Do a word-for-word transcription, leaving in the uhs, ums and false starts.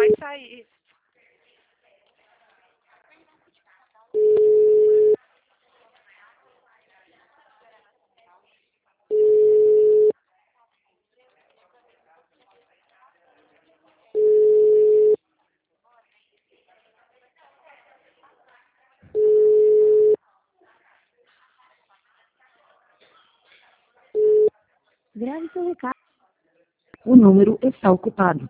vai sair. Grave seu recado. O número está ocupado.